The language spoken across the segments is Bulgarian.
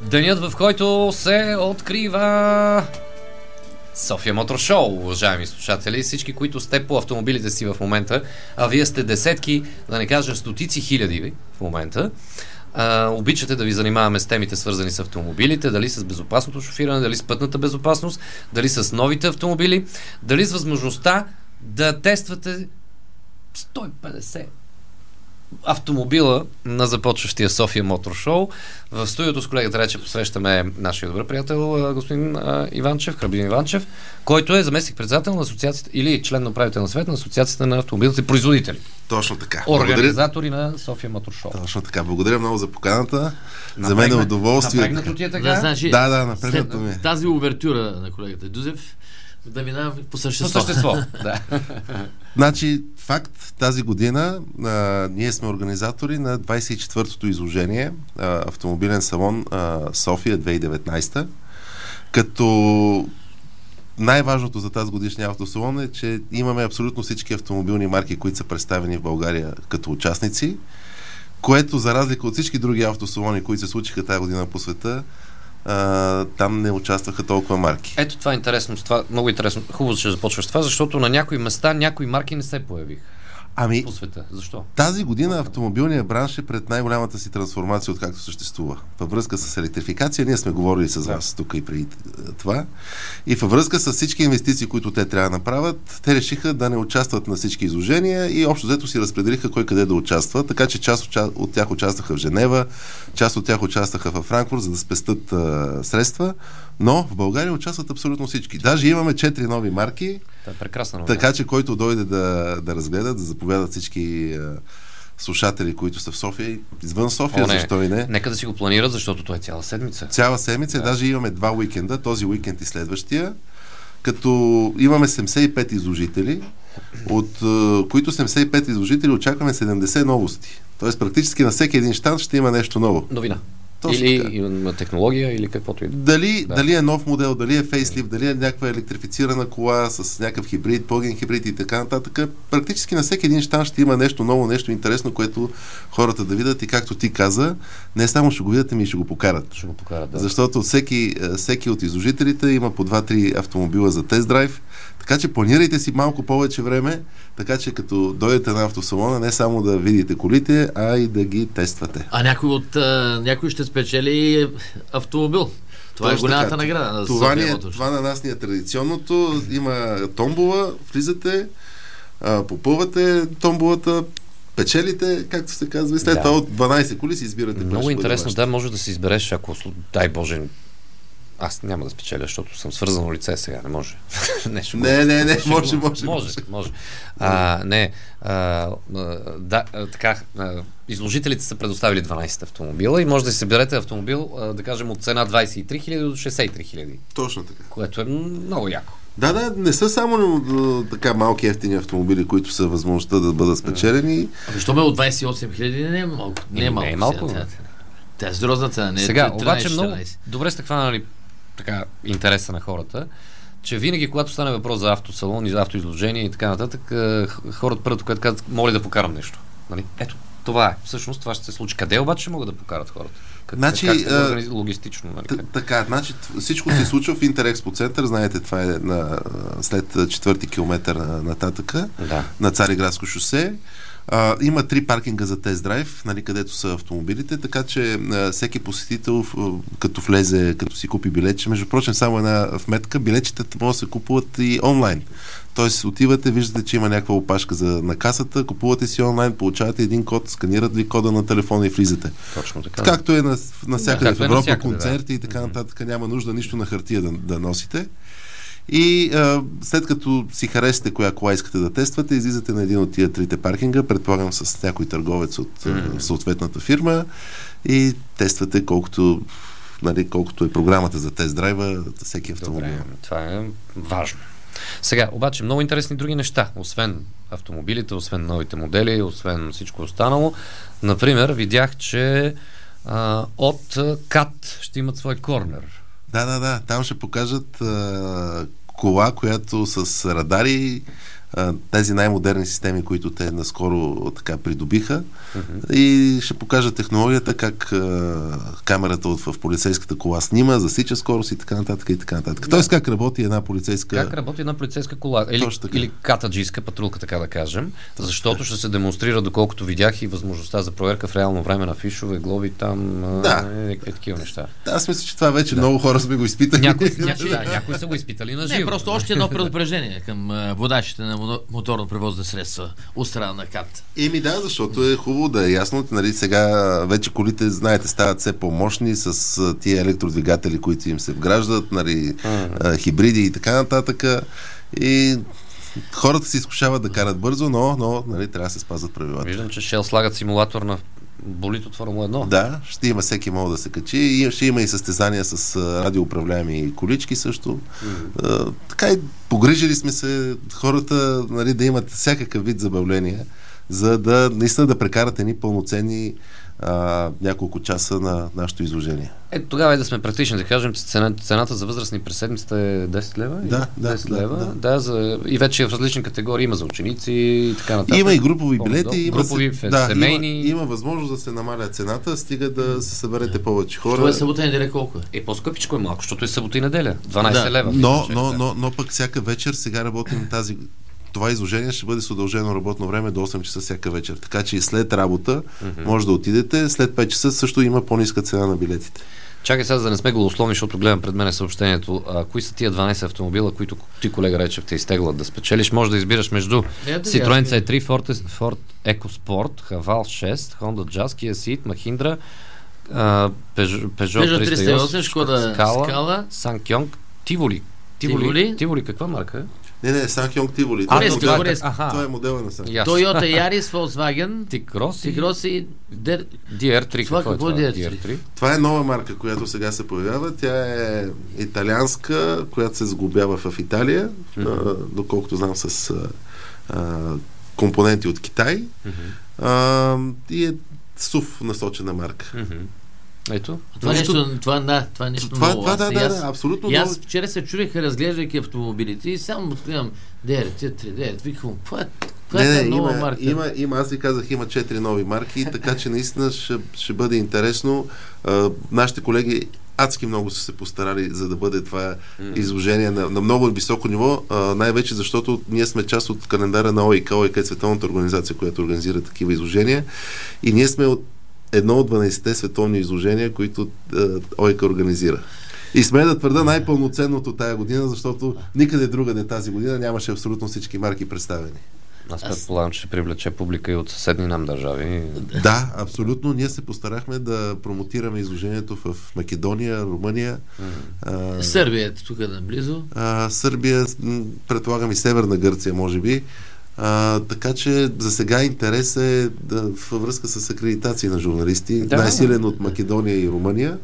Денят, в който се открива София Мотор Шоу, уважаеми слушатели, всички, които сте по автомобилите си в момента, а вие сте десетки, да не кажа стотици хиляди в момента, обичате да ви занимаваме с темите, свързани с автомобилите, дали с безопасното шофиране, дали с пътната безопасност, дали с новите автомобили, дали с възможността да тествате 150 автомобила на започващия София Мотор Шоу. В студиото с колегата Рече посрещаме нашия добър приятел господин Иванчев, Храбин Иванчев, който е заместник-председател на асоциацията или член на управителния съвет на асоциацията на автомобилните производители. Точно така. Организатори на София Мотор Шоу. Точно така. Благодаря много за поканата. За мен е удоволствие. Напрегнато ти е така? Да, напрегнато ми. Тази увертюра на колегата Дюзев да минава по същество. По същество, да. Значи, факт, тази година ние сме организатори на 24-то изложение автомобилен салон София 2019, като най-важното за тази годишния автосалон е, че имаме абсолютно всички автомобилни марки, които са представени в България като участници, което за разлика от всички други автосалони, които се случиха тази година по света, там не участваха толкова марки. Ето това е интересно, това много интересно. Хубаво, че започваш това, защото на някои места някои марки не се появиха. По света. Защо? Тази година автомобилният бранш е пред най-голямата си трансформация, откакто съществува. Във връзка с електрификация, ние сме говорили с вас тук и преди това. И във връзка с всички инвестиции, които те трябва да направят, те решиха да не участват на всички изложения и общо взето си разпределиха кой къде да участва. Така че част от тях участваха в Женева, част от тях участваха във Франкфурт, за да спестят средства. Но в България участват абсолютно всички. Даже имаме 4 нови марки. Това е прекрасно. Така че който дойде да разгледат, да заповядат всички слушатели, които са в София и извън София, защо и не. Нека да си го планират, защото това е цяла седмица. Цяла седмица, даже имаме 2 уикенда, този уикенд и следващия, като имаме 75 изложители, от които 75 изложители очакваме 70 новости. Тоест практически на всеки един щанд ще има нещо ново. Новина. Точно или на технология, или каквото и дали е нов модел, дали е фейслифт, дали е някаква електрифицирана кола с някакъв хибрид, пълген хибрид и така нататък. Практически на всеки един щанд ще има нещо ново, нещо интересно, което хората да видят и както ти каза, не само ще го видят, ами и ще го покарат. Ще го покарат, да. Защото всеки от изложителите има по 2-3 автомобила за тест драйв. Така че планирайте си малко повече време, така че като дойдете на автосалона, не само да видите колите, а и да ги тествате. А някой ще спечели автомобил. Това точно е голямата така. награда. Това на нас ни е традиционното. Има томбола, влизате, попълвате томболата, печелите, както се казва, и след това от 12 коли си избирате. Много интересно, да, може да си избереш, ако дай Боже, аз няма да спечеля, защото съм свързано лице сега, не може. Не, може. Изложителите са предоставили 12 автомобила и може да си съберете автомобил, да кажем, от цена 23 000 до 63 000. Точно така. Което е много яко. Да, не са само така малки ефтини автомобили, които са възможността да бъдат спечелени. Защо бе от 28 000 не е малко? Не е малко. Тя е сериозна цена. Не е сега, 13, обаче 14. много добре сте хванали така интереса на хората, че винаги, когато стане въпрос за автосалон и за автоизложение и така нататък, хората първото, което казват, моля да покарам нещо. Нали? Ето, това е. Всъщност това ще се случи. Къде обаче могат да покарат хората? Как се логистично? Нали? Така, значи всичко се случва в Интерекспо център. Знаете, това е след 4-ти километър нататъка на Цариградско шосе. Има 3 паркинга за тест драйв, нали, където са автомобилите, така че всеки посетител, като влезе, като си купи билетче, между прочим, само една вметка, билетчетата могат да се купуват и онлайн. Тоест, отивате, виждате, че има някаква опашка на касата, купувате си онлайн, получавате един код, сканират ви кода на телефона и влизате. Точно така. Както е навсякъде в Европа, концерти и така нататък, няма нужда нищо на хартия да носите. И след като си харесате коя кола искате да тествате, излизате на един от тия 3 паркинга, предполагам с някой търговец от съответната фирма и тествате колкото е програмата за тест драйва, всеки автомобил. Добре, това е важно. Сега, обаче, много интересни други неща, освен автомобилите, освен новите модели, освен всичко останало. Например, видях, че от КАТ ще имат свой корнер. Да. Там ще покажат кола, която с радари тези най-модерни системи, които те наскоро така придобиха, и ще покажа технологията, как камерата в полицейската кола снима, засича скорост и така нататък и така нататък. Да. Тоест как работи една полицейска кола или катаджийска патрулка, така да кажем, защото ще се демонстрира, доколкото видях, и възможността за проверка в реално време на фишове, глоби там, такива неща. Да, аз мисля, че това вече много хора сме го изпитали. Някои са го изпитали на живо. Не, просто още едно предупреждение към водачите на моторно превозни средства от страна на КАТ. Да, защото е хубаво да е ясно. Нали, сега вече колите, знаете, стават все по-мощни с тия електродвигатели, които им се вграждат, нали, хибриди и така нататък. И хората се изкушават да карат бързо, но нали, трябва да се спазват правилата. Виждам, че Shell слагат симулатор на болид от Формула 1. Да, ще има, всеки може да се качи. И ще има и състезания с радиоуправляеми колички също. Така и погрижили сме се хората, нали, да имат всякакъв вид забавления, за да наистина да прекарат едни пълноценни няколко часа на нашето изложение. Тогава и да сме практични, да кажем, че цената за възрастни през седмицата е 10 лева? Да, 10 лева. Да, и вече в различни категории има за ученици и така нататък. Има и групови билети, семейни. Има възможност да се намаля цената, стига да се съберете повече хора. Това е събота и неделя колко е? По-скъпичко е малко, защото е събота и неделя. 12 лева. Но пък всяка вечер сега работим това изложение ще бъде с удължено работно време до 8 часа всяка вечер. Така че и след работа може да отидете. След 5 часа също има по-ниска цена на билетите. Чакай сега, за да не сме голословни, защото гледам пред мен съобщението. Кои са тия 12 автомобила, които ти, колега Речев, те изтеглят да спечелиш? Може да избираш между Citroen C3, Ford EcoSport, Haval 6, Honda Jazz, Kia Ceed, Mahindra, Peugeot 308, Шкода Скала, SsangYong, Tivoli, каква марка е? Не, SsangYong Tivoli. Това е модела на SsangYong. Toyota Yaris, Volkswagen, T-Cross и DR3. Какво е DR3? Това е нова марка, която сега се появява. Тя е италианска, която се сглобява в Италия, доколкото знам, с компоненти от Китай. И е SUV насочена марка. Ето. Това е нещо ново. Да, абсолютно. И аз вчера се чудех, разглеждайки автомобилите, и само откривам DR3, викам, това е нова марка. Аз ви казах, има 4 нови марки, така че наистина ще бъде интересно. Нашите колеги адски много са се постарали, за да бъде това изложение на много високо ниво, най-вече защото ние сме част от календара на ОИК. ОИК е световната организация, която организира такива изложения, и ние сме едно от 12-те световни изложения, които ОИК организира. И сме да твърда най-пълноценното тая година, защото никъде другаде тази година нямаше абсолютно всички марки представени. Аз предполагам, че ще привлече публика и от съседни нам държави. Да, абсолютно. Ние се постарахме да промотираме изложението в Македония, Румъния. Сърбия е тук наблизо. Сърбия, предполагам и Северна Гърция, може би. Така че за сега интерес е във връзка с акредитации на журналисти. Най-силен от Македония и Румъния.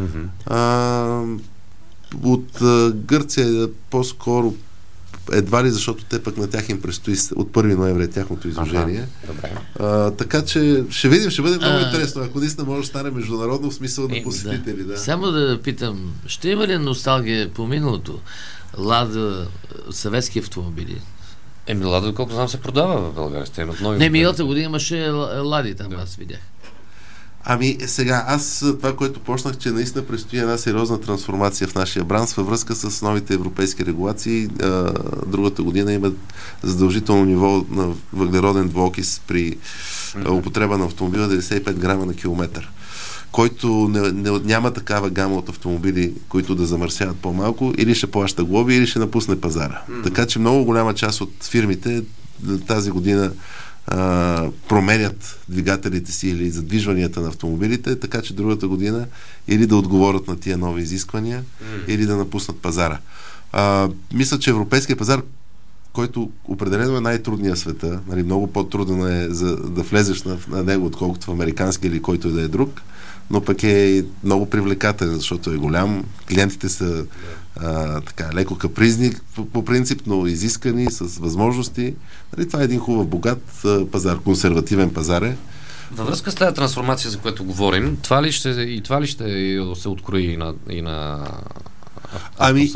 От Гърция по-скоро едва ли, защото те пък на тях им предстои от 1 ноември тяхното изложение. Така че ще видим, ще бъде много интересно. Ако наистина може да стане международно в смисъл на посетители. Да. Само да питам, ще има ли носталгия по миналото? Лада, съветски автомобили? Лада, доколко знам, се продава в България. Не, миналата година имаше Лади там, аз видях. Сега, това, което почнах, че наистина предстои една сериозна трансформация в нашия бранш във връзка с новите европейски регулации. Другата година има задължително ниво на въглероден двуокис при употреба на автомобила 95 грама на километър, който няма такава гама от автомобили, които да замърсяват по-малко, или ще плаща глоби, или ще напусне пазара. Така че много голяма част от фирмите тази година променят двигателите си или задвижванията на автомобилите, така че другата година или да отговорят на тия нови изисквания, или да напуснат пазара. Мисля, че европейския пазар, който определено е най-трудният в света, нали, много по-трудно е да влезеш на него, отколкото в американски или който и да е друг, но пък е много привлекателен, защото е голям. Клиентите са леко капризни по принцип, но изискани, с възможности. Нали, това е един хубав, богат пазар, консервативен пазар е. Във връзка с тази трансформация, за която говорим, това ли ще се открои и на автосалона?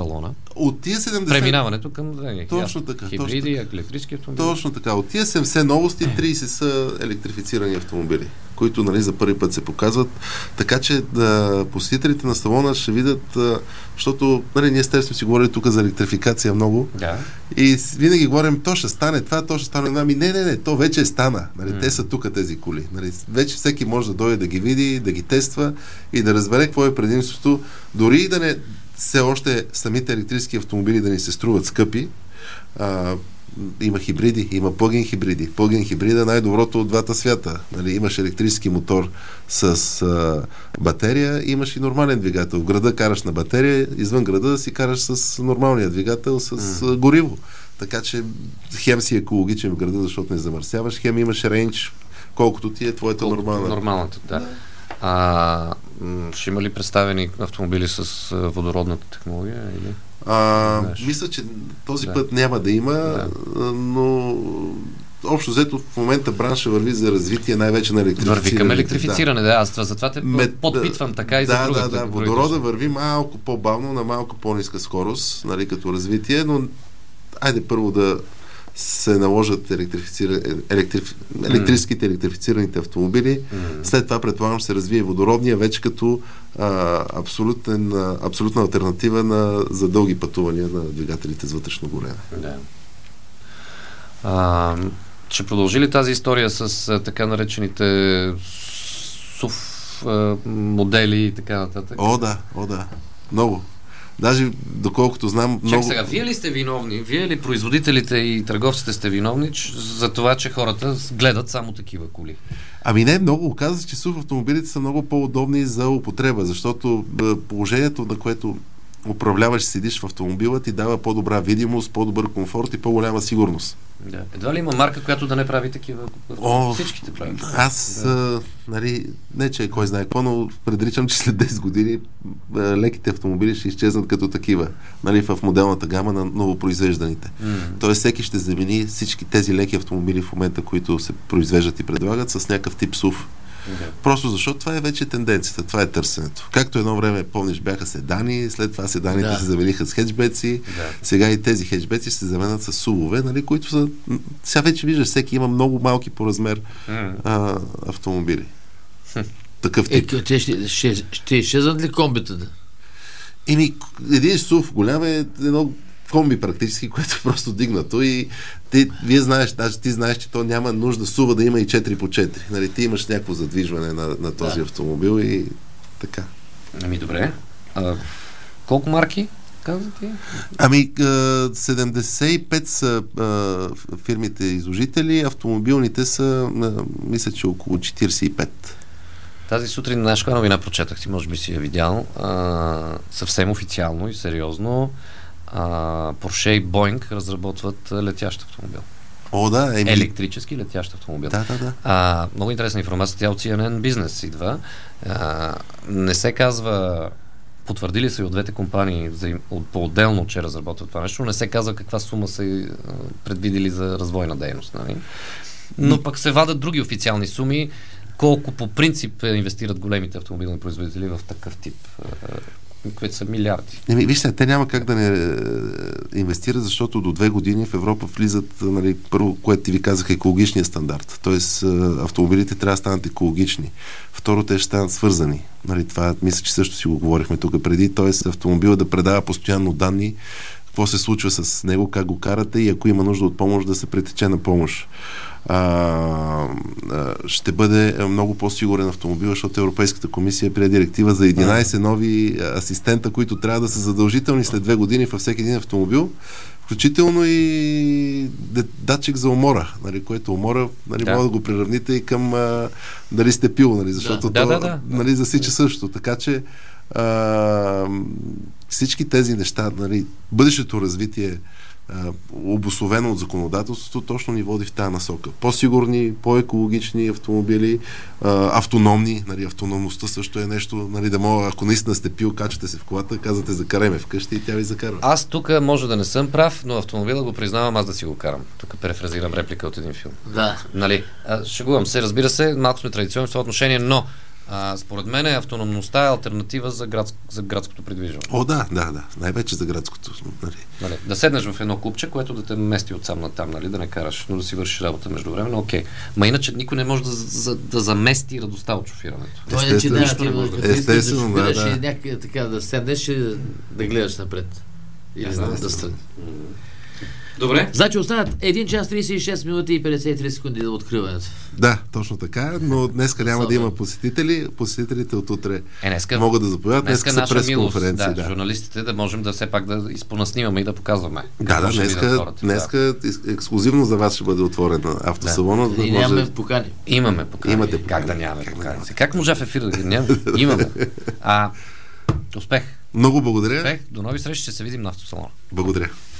От тия 70... Преминаването към точно така, хибриди, електрически автомобили. Точно така. От тия 70 новости, 30 са електрифицирани автомобили, които, нали, за първи път се показват. Така че посетителите на салона ще видят, защото, нали, ние естествено си говорили тук за електрификация много. Да. И винаги говорим, то ще стане това, то ще стане. Не, то вече стана. Нали, те са тук тези коли. Нали, вече всеки може да дойде да ги види, да ги тества и да разбере какво е предимството. Дори и да не все още самите електрически автомобили да ни се струват скъпи. Има хибриди, има плъгин хибриди. Плъгин хибрида е най-доброто от двата свята. Нали, имаш електрически мотор с батерия, имаш и нормален двигател. В града караш на батерия, извън града си караш с нормалния двигател, с гориво. Така че хем си екологичен в града, защото не замърсяваш, хем имаш рейндж, колкото ти е твоята нормална. Нормалната, да. Ще има ли представени автомобили с водородната технология? Или? Мисля, че този път няма да има, но общо взето в момента бранша върви за развитие най-вече на електрифициране. Върви към електрифициране, аз затова те подпитвам така и за другата. Да, водорода върви малко по-бавно, на малко по-ниска скорост, нали, като развитие, но айде първо да се наложат електрическите електрифицираните автомобили. След това, предполагам, ще се развие водородния вече като абсолютна алтернатива за дълги пътувания на двигателите с вътрешно горене. Да. Ще продължи ли тази история с така наречените SUV модели и така нататък? О, да. Много. Даже, доколкото знам... Чак сега, вие ли сте виновни? Вие ли производителите и търговците сте виновни за това, че хората гледат само такива коли? Не, много оказва се, че SUV автомобилите са много по-удобни за употреба, защото положението, на което управляваш, седиш в автомобила, ти дава по-добра видимост, по-добър комфорт и по-голяма сигурност. Да. Едва ли има марка, която да не прави такива? Всичките правят. Аз, нали, не че кой знае какво, но предричам, че след 10 години леките автомобили ще изчезнат като такива, нали, в моделната гама на новопроизвежданите. Тоест всеки ще замени всички тези леки автомобили в момента, които се произвеждат и предлагат, с някакъв тип SUV. Просто защото това е вече тенденцията, това е търсенето. Както едно време, помниш, бяха седани, след това седаните се замениха с хеджбеци, сега и тези хеджбеци ще се заменят с сувове, нали, които са... Сега вече виждаш, всеки има много малки по размер автомобили. Такъв тип. Те ще изчезнат ли комбитата? Един СУВ голям е едно комби практически, което е просто дигнато и вие знаеш, даже ти знаеш, че то няма нужда сува да има и 4x4. Нали, ти имаш някакво задвижване на този автомобил и така. Добре. Колко марки казвате? 75 са фирмите изложители, автомобилните са, мисля, че около 45. Тази сутрин знаеш каква новина прочетах, ти може би си я видял. Съвсем официално и сериозно. Porsche и Boeing разработват летящ автомобил. Електрически летящ автомобил. Да. Много интересна информация, тя от CNN Business идва. Не се казва, потвърдили се и от двете компании по-отделно, че разработват това нещо, не се казва каква сума са предвидили за развойна дейност. Нали? Но пък се вадат други официални суми, колко по принцип инвестират големите автомобилни производители в такъв тип, които са милиарди. Вижте, те няма как да не инвестират, защото до 2 години в Европа влизат, нали, първо, което ти ви казах, екологичния стандарт. Тоест, автомобилите трябва да станат екологични. Второ, те ще станат свързани. Нали, това мисля, че също си го говорихме тук преди. Тоест, автомобилът да предава постоянно данни, какво се случва с него, как го карате и ако има нужда от помощ, да се претече на помощ. Ще бъде много по-сигурен автомобил, защото Европейската комисия прие директива за 11 нови асистента, които трябва да са задължителни след 2 години във всеки един автомобил, включително и датчик за умора, нали, което умора, нали, може да го приравните и към дали сте пил, нали, защото нали, засича също. Така че всички тези неща, нали, бъдещето развитие, обусловено от законодателството, точно ни води в тази насока. По-сигурни, по-екологични автомобили, автономни, нали, автономността също е нещо, нали, да мога, ако наистина сте пил, качате се в колата, казвате закарай ме вкъщи и тя ви закарва. Аз тук може да не съм прав, но автомобила го признавам, аз да си го карам. Тук перефразирам реплика от един филм. Да. Нали, шегувам се, разбира се, малко сме традиционни в това отношение, но Според мен автономността е алтернатива за градското придвижване. О, да. Най-вече за градското. Нали, да седнеш в едно купче, което да те мести от сам на там, нали, да не караш, но да си вършиш работа между време, окей. Ма иначе никой не може да замести радостта от шофирането. Естествено, да. Някъде така да седнеш и да гледаш напред. Или да страни. Добре. Значи останат 1 час 36 минути и 53 секунди до откриването. Да, точно така, но днеска няма да има посетители. Посетителите от утре могат да заповядат. Днеска са пресконференции. Да, журналистите да можем да все пак да изпонаснимаме и да показваме. Днеска ексклюзивно за вас ще бъде отворена автосалона. Да. И нямаме покани. Имаме покани. Имате покани. Как да нямаме покани? Как можа в ефира да ги нямаме? Имаме. Успех. Много благодаря. Успех. До нови срещи, ще се видим на автосалона. Благодаря.